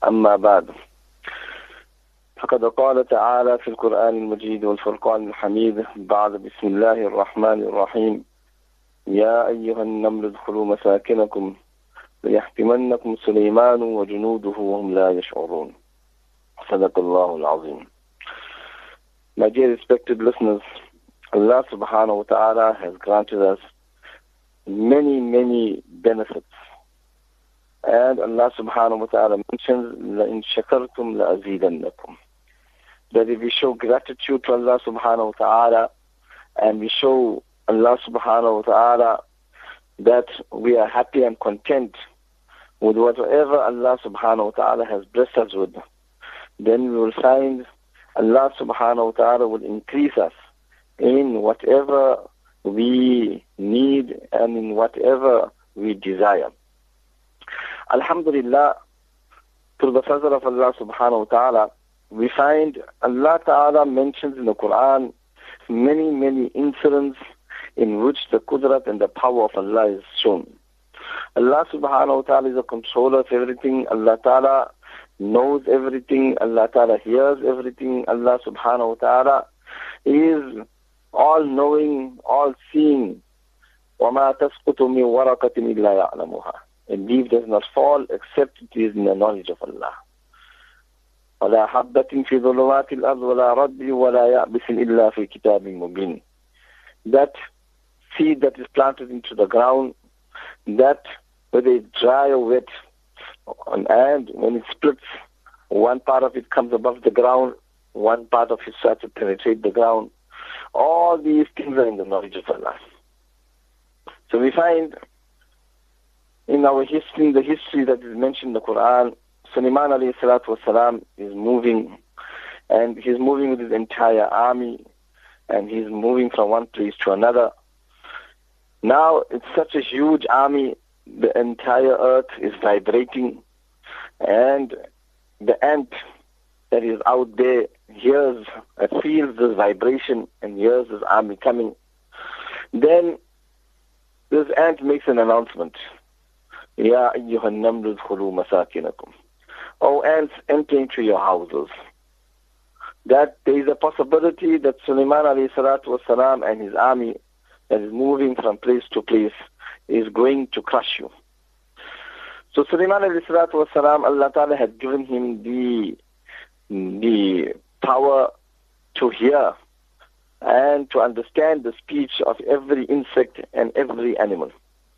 أما بعد فقد قال تعالى في القرآن المجيد والفرقان الحميد بعد بسم الله الرحمن الرحيم يا أيها النمل ادخلوا مساكنكم ليحتمنكم سليمان وجنوده وهم لا يشعرون. صدق الله العظيم. My dear respected listeners, Allah subhanahu wa ta'ala has granted us many benefits. And Allah subhanahu wa ta'ala mentions, لَإِن شَكَرْتُمْ لَأَزِيدَنَّكُمْ. That if we show gratitude to Allah subhanahu wa ta'ala, and we show Allah subhanahu wa ta'ala that we are happy and content with whatever Allah subhanahu wa ta'ala has blessed us with, then we will find Allah subhanahu wa ta'ala will increase us in whatever we need and in whatever we desire. Alhamdulillah, through the fazl of Allah subhanahu wa ta'ala, we find Allah ta'ala mentions in the Quran many incidents in which the qudrat and the power of Allah is shown. Allah subhanahu wa ta'ala is a controller of everything. Allah ta'ala knows everything. Allah ta'ala hears everything. Allah subhanahu wa ta'ala is all-knowing, all-seeing. وَمَا تَسْقُطُ مِنْ وَرَقَةٍ إِلَّا يَعْلَمُهَا. A leaf does not fall except it is in the knowledge of Allah. وَلَا حَبَّةٍ فِي ظُلُمَاتِ الْأَرْضِ وَلَا رَدٍّ وَلَا يَعْبِسٍ إِلَّا فِي كِتَابٍ مُبِينٍ. That seed that is planted into the ground, that whether it's dry or wet, and when it splits, one part of it comes above the ground, one part of it starts to penetrate the ground. All these things are in the knowledge of Allah. So we find in our history, the history that is mentioned in the Quran, Sulaiman alayhi salatu wasalam is moving, and he's moving with his entire army, and he's moving from one place to another. Now, it's such a huge army, the entire earth is vibrating, and the ant that is out there hears, feels this vibration and hears this army coming. Then this ant makes an announcement. Ya ayyuhan namlu udkhulu masakinakum. O ants, enter into your houses. That there is a possibility that Sulaiman alayhi salatu wasalam and his army that is moving from place to place is going to crush you. So Sulaiman alayhi salatu wasalam, Allah Ta'ala had given him the power to hear and to understand the speech of every insect and every animal.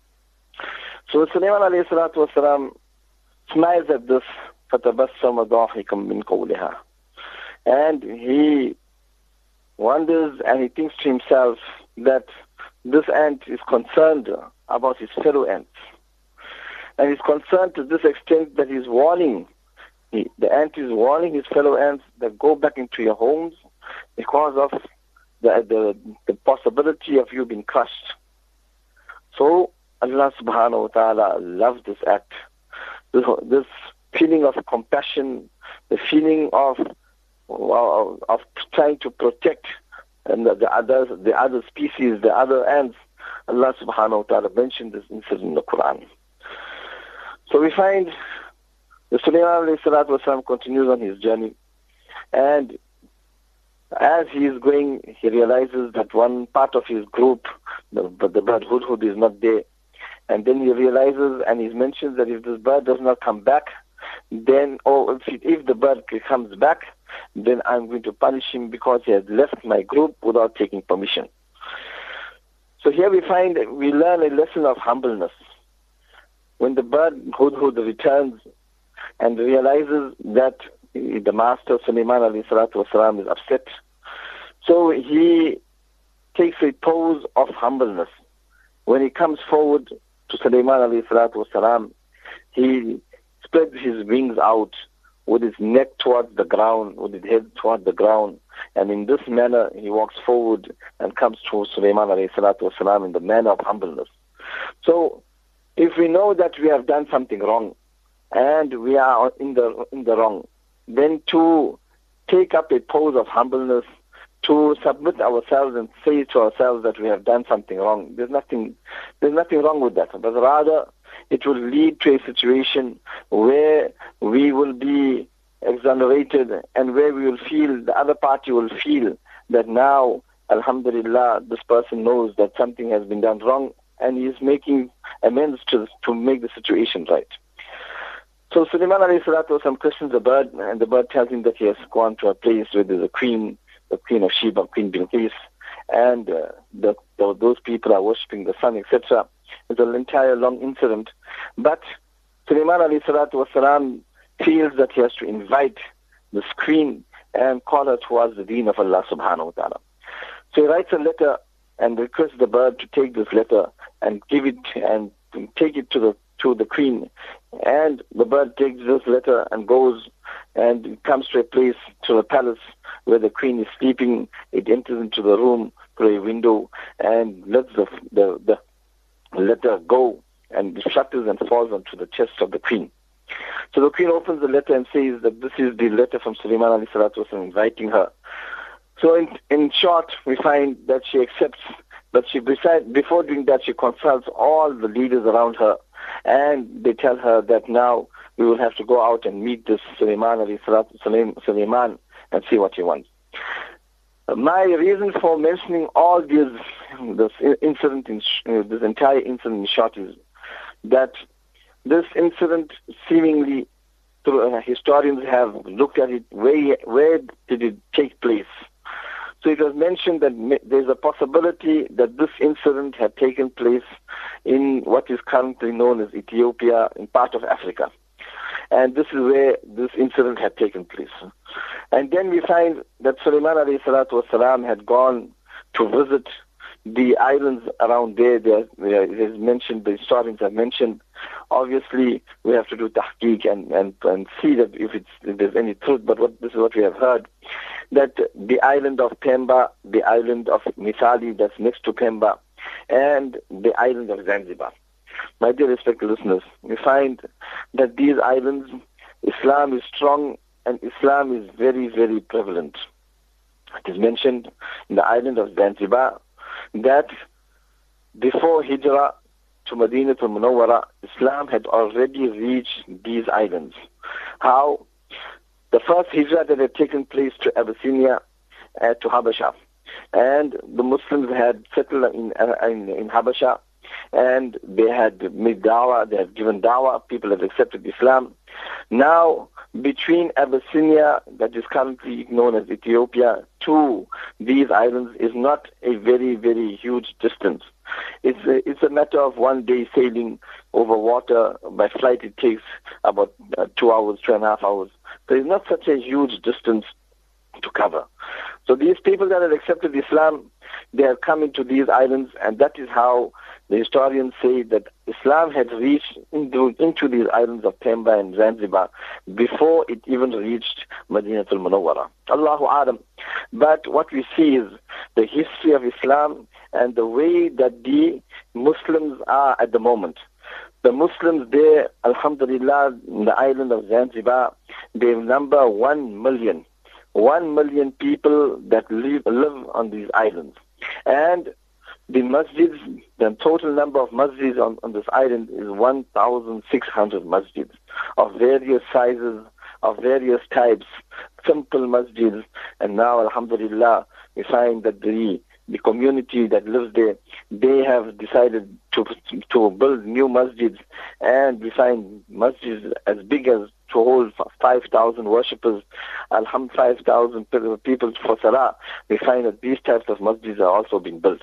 So Sulaiman alayhi salatu wasalam smiles at this, فَتَبَسَّمَ ضَاحِكًا مِنْ قَوْلِهَا. And he wonders and he thinks to himself that this ant is concerned about his fellow ants. And he's concerned to this extent that he's warning, the ant is warning his fellow ants that go back into your homes because of the possibility of you being crushed. So Allah subhanahu wa ta'ala loves this act. This feeling of compassion, the feeling of trying to protect the other species, the other ants. Allah subhanahu wa ta'ala mentioned this incident in the Quran. So we find the Sulaiman alayhi salatu wasalam continues on his journey, and as he is going, he realizes that one part of his group, the bird Hudhud, is not there. And then he realizes and he mentions that if this bird does not come back, then, or if the bird comes back, then I'm going to punish him because he has left my group without taking permission. So here we learn a lesson of humbleness. When the bird Hudhud returns and realizes that the master Sulaiman alayhi salatu wasalam is upset, so he takes a pose of humbleness. When he comes forward to Sulaiman alayhi salatu wasalam, he spreads his wings out with his neck towards the ground, with his head towards the ground, and in this manner he walks forward and comes to Sulaiman alayhi salatu wasalam in the manner of humbleness. So if we know that we have done something wrong and we are in the wrong, then to take up a pose of humbleness, to submit ourselves and say to ourselves that we have done something wrong, there's nothing wrong with that. But rather, it will lead to a situation where we will be exonerated, and where we will feel, the other party will feel that now, alhamdulillah, this person knows that something has been done wrong, and he is making amends to make the situation right. So Sulaiman alayhi salatu wasalam questions the bird, and the bird tells him that he has gone to a place where there's a queen, the queen of Sheba, Queen Bilqis, and those people are worshipping the sun, etc. It's an entire long incident. But Sulaiman alayhi salatu wasalam feels that he has to invite this queen and call her towards the deen of Allah subhanahu wa ta'ala. So he writes a letter and requests the bird to take this letter and give it and take it to the queen. And the bird takes this letter and goes and comes to a place, to a palace where the queen is sleeping. It enters into the room through a window and lets the letter go, and it shatters and falls onto the chest of the queen. So the queen opens the letter and says that this is the letter from Sulaiman alayhi salatu wasalam inviting her. So in short, we find that she accepts, but before doing that, she consults all the leaders around her, and they tell her that now we will have to go out and meet this Sulaiman alayhi salatu Sulaiman and see what he wants. My reason for mentioning all this incident, this entire incident in short, is that this incident seemingly, historians have looked at it, where did it take place? So it was mentioned that there's a possibility that this incident had taken place in what is currently known as Ethiopia, in part of Africa. And this is where this incident had taken place. And then we find that Sulaiman alayhi salatu wasalam had gone to visit the islands around there. It is mentioned, the historians have mentioned. Obviously, we have to do tahqiq and see that if there's any truth, but this is what we have heard, that the island of Pemba, the island of Misali, that's next to Pemba, and the island of Zanzibar. My dear respected listeners, we find that these islands, Islam is strong and Islam is very, very prevalent. It is mentioned in the island of Zanzibar that before Hijrah to Madinah al-Munawwara, Islam had already reached these islands. How? The first Hijrah that had taken place to Abyssinia, to Habasha, and the Muslims had settled in Habasha, and they had made dawah, they had given dawah, people had accepted Islam. Now, between Abyssinia, that is currently known as Ethiopia, to these islands is not a very, very huge distance. It's a matter of 1 day sailing over water. By flight, it takes about 2 hours, 2.5 hours. So it's not such a huge distance to cover. So these people that have accepted Islam, they have come into these islands, and that is how the historians say that Islam had reached into these islands of Pemba and Zanzibar before it even reached Madinah al-Munawwara. Allahu A'lam. But what we see is the history of Islam and the way that the Muslims are at the moment. The Muslims there, alhamdulillah, in the island of Zanzibar, they number 1 million. 1 million people that live on these islands. And the masjids, the total number of masjids on this island is 1,600 masjids of various sizes, of various types, simple masjids. And now, alhamdulillah, we find that the community that lives there, they have decided to build new masjids, and we find masjids as big as to hold 5,000 worshippers, 5,000 people for salah. We find that these types of masjids are also being built.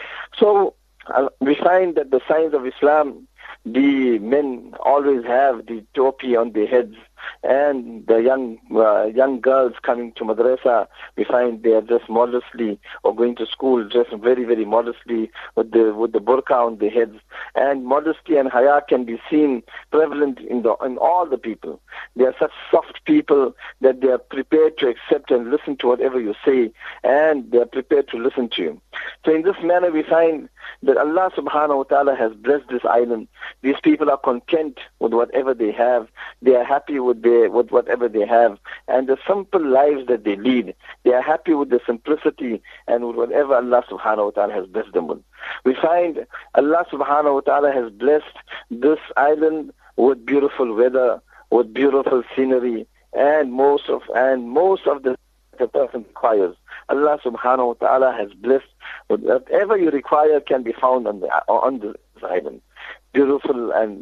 So we find that the signs of Islam, the men always have the topi on their heads, and the young girls coming to madrasa, we find they are dressed modestly, or going to school dressed very, very modestly with the burqa on their heads. And modesty and haya can be seen prevalent in all the people. They are such soft people that they are prepared to accept and listen to whatever you say, and they are prepared to listen to you. So in this manner we find that Allah subhanahu wa ta'ala has blessed this island. These people are content with whatever they have. They are happy with whatever they have, and the simple lives that they lead. They are happy with the simplicity and with whatever Allah subhanahu wa ta'ala has blessed them with. We find Allah subhanahu wa ta'ala has blessed this island with beautiful weather, with beautiful scenery, and most of the person requires. Allah subhanahu wa ta'ala has blessed whatever you require can be found on this island. Beautiful and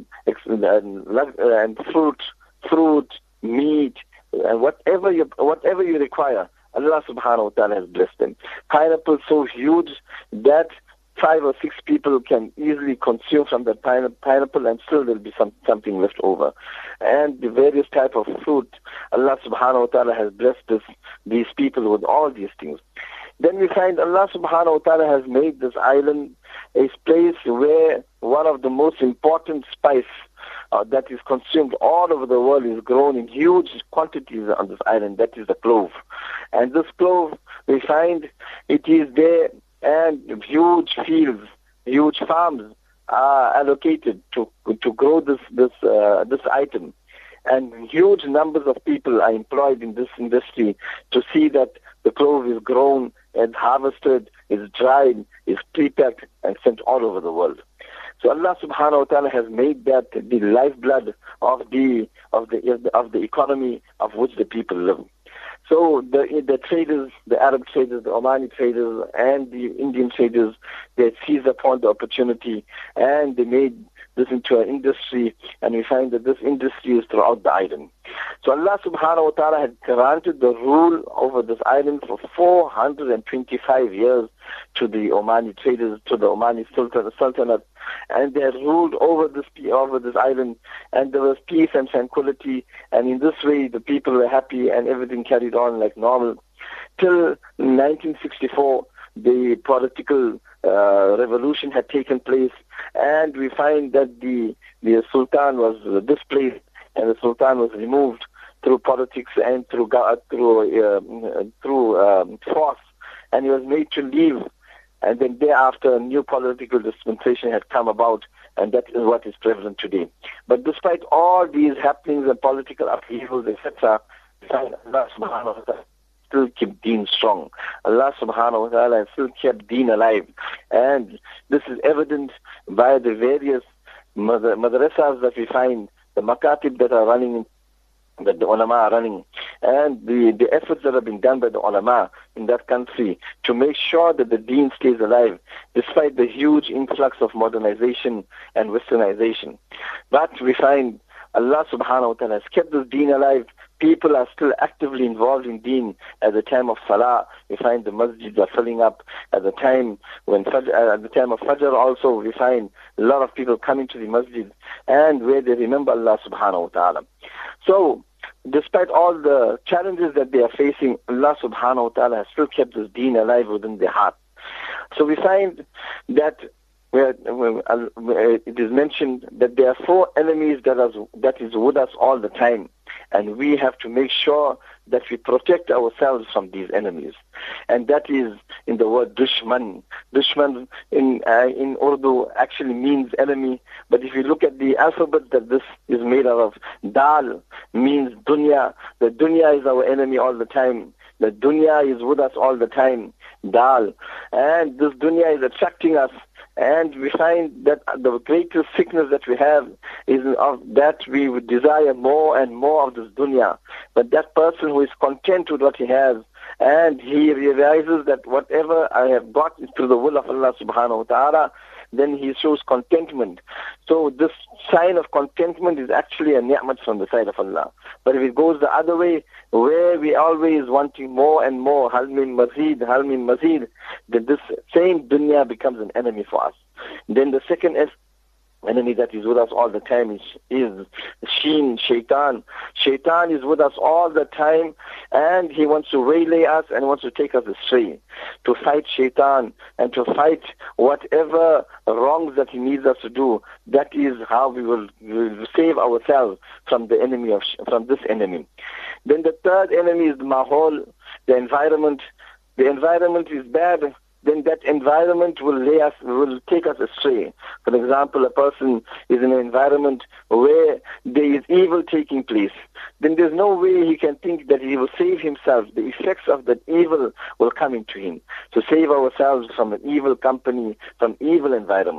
fruit, meat, and whatever you require, Allah subhanahu wa ta'ala has blessed them. Pineapple so huge that 5 or 6 people can easily consume from the pineapple, and still there'll be something left over. And the various type of fruit, Allah subhanahu wa ta'ala has blessed these people with all these things. Then we find Allah subhanahu wa ta'ala has made this island a place where one of the most important spice that is consumed all over the world is grown in huge quantities on this island. That is the clove. And this clove, we find it is there, and huge fields, huge farms are allocated to grow this item. And huge numbers of people are employed in this industry to see that the clove is grown and harvested, is dried, is pre-packed, and sent all over the world. So Allah subhanahu wa ta'ala has made that the lifeblood of the economy of which the people live. So the traders, the Arab traders, the Omani traders, and the Indian traders, they seized upon the opportunity and they made this into an industry, and we find that this industry is throughout the island. So Allah subhanahu wa ta'ala had granted the rule over this island for 425 years to the Omani traders, to the Omani Sultanate, and they had ruled over this island, and there was peace and tranquility, and in this way the people were happy and everything carried on like normal. Till 1964, the political revolution had taken place, and we find that the Sultan was displaced, and the Sultan was removed through politics and through force, and he was made to leave. And then thereafter, a new political dispensation had come about, and that is what is prevalent today. But despite all these happenings and political upheavals, etc., Allah subhanahu wa ta'ala still kept Deen strong. Allah subhanahu wa ta'ala still kept Deen alive. And this is evident by the various madrasas that we find, the makatib that are running, that the ulama are running, and the efforts that have been done by the ulama in that country to make sure that the deen stays alive despite the huge influx of modernization and westernization. But we find Allah subhanahu wa ta'ala has kept this deen alive. People are still actively involved in deen. At the time of salah, we find the masjids are filling up. At the time of Fajr also, we find a lot of people coming to the masjid and where they remember Allah subhanahu wa ta'ala. So, despite all the challenges that they are facing, Allah subhanahu wa ta'ala has still kept this deen alive within their heart. So we find that it is mentioned that there are 4 enemies that is with us all the time, and we have to make sure that we protect ourselves from these enemies. And that is in the word dushman. Dushman in Urdu actually means enemy, but if you look at the alphabet that this is made out of, dal means dunya. The dunya is our enemy all the time. The dunya is with us all the time, dal. And this dunya is attracting us. And we find that the greatest sickness that we have is of that we would desire more and more of this dunya. But that person who is content with what he has, and he realizes that whatever I have got is through the will of Allah subhanahu wa ta'ala, then he shows contentment. So this sign of contentment is actually a ni'mat from the side of Allah. But if it goes the other way, where we always wanting more and more, hal min mazid, then this same dunya becomes an enemy for us. Then the second enemy that is with us all the time is shaitan. Shaitan is with us all the time, and he wants to waylay us and wants to take us astray. To fight shaitan and to fight whatever wrongs that he needs us to do, that is how we will save ourselves from the enemy from this enemy. Then the third enemy is the mahol, the environment. The environment is bad, then that environment will take us astray. For example, a person is in an environment where there is evil taking place. Then there's no way he can think that he will save himself. The effects of that evil will come into him. To save ourselves from an evil company, from evil environments.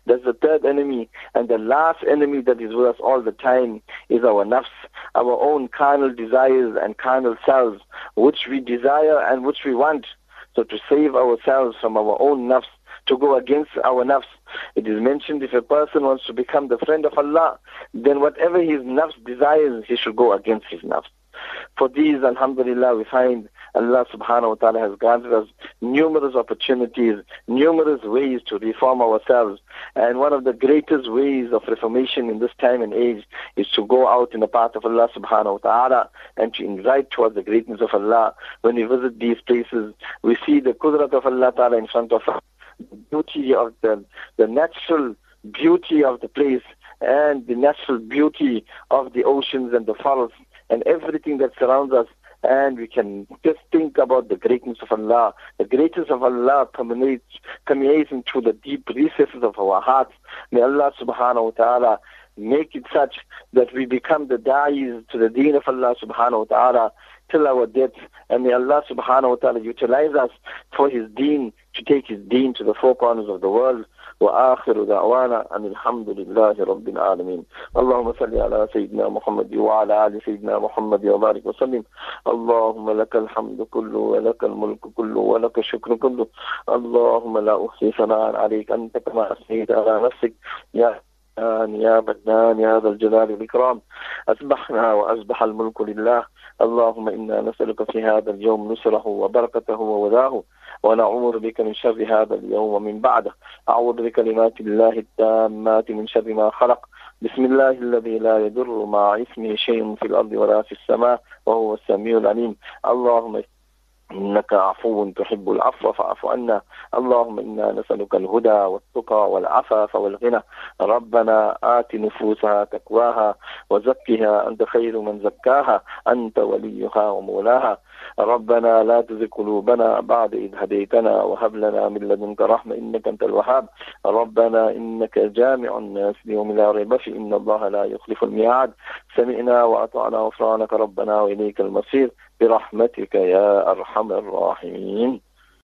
That's the third enemy. And the last enemy that is with us all the time is our nafs, our own carnal desires and carnal selves, which we desire and which we want. So to save ourselves from our own nafs, to go against our nafs. It is mentioned if a person wants to become the friend of Allah, then whatever his nafs desires, he should go against his nafs. For these, alhamdulillah, we find Allah subhanahu wa ta'ala has granted us numerous opportunities, numerous ways to reform ourselves. And one of the greatest ways of reformation in this time and age is to go out in the path of Allah subhanahu wa ta'ala and to invite towards the greatness of Allah. When we visit these places, we see the qudrat of Allah ta'ala in front of us, the beauty of the natural beauty of the place and the natural beauty of the oceans and the forests and everything that surrounds us. And we can just think about the greatness of Allah. The greatness of Allah permeates into the deep recesses of our hearts. May Allah subhanahu wa ta'ala make it such that we become the da'is to the deen of Allah subhanahu wa ta'ala till our death. And may Allah subhanahu wa ta'ala utilize us for His deen, to take His deen to the four corners of the world. وآخر دعوانا أن الحمد لله رب العالمين. اللهم صل على سيدنا محمد وعلى آل سيدنا محمد وبارك وسلم. اللهم لك الحمد كله ولك الملك كله ولك الشكر كله. اللهم لا أحصي ثناء عليك أنت كما أثنيت على نفسك يا منان يا ذا الجلال والإكرام. أصبحنا وأصبح الملك لله. اللهم إنا نسألك في هذا اليوم نصره وبركته ووداه، ونعوذ بك من شر هذا اليوم ومن بعده. أعوذ بكلمات الله التامات من شر ما خلق. بسم الله الذي لا يضر مع اسمه شيء في الأرض ولا في السماء وهو السميع العليم. اللهم إنك عفو تحب العفو فاعف عنا. اللهم إنا نسألك الهدى والتقى والعفاف والغنى. ربنا آت نفوسها تقواها وزكها أنت خير من زكاها أنت وليها ومولاها. ربنا لا تزغ قلوبنا بعد إذ هديتنا وهب لنا من لدنك رحمة إنك أنت الوهاب. ربنا إنك جامع الناس ليوم لا ريب فيه إن الله لا يخلف الميعاد. سمعنا وأطعنا غفرانك ربنا وإليك المصير برحمتك يا أرحم الراحمين.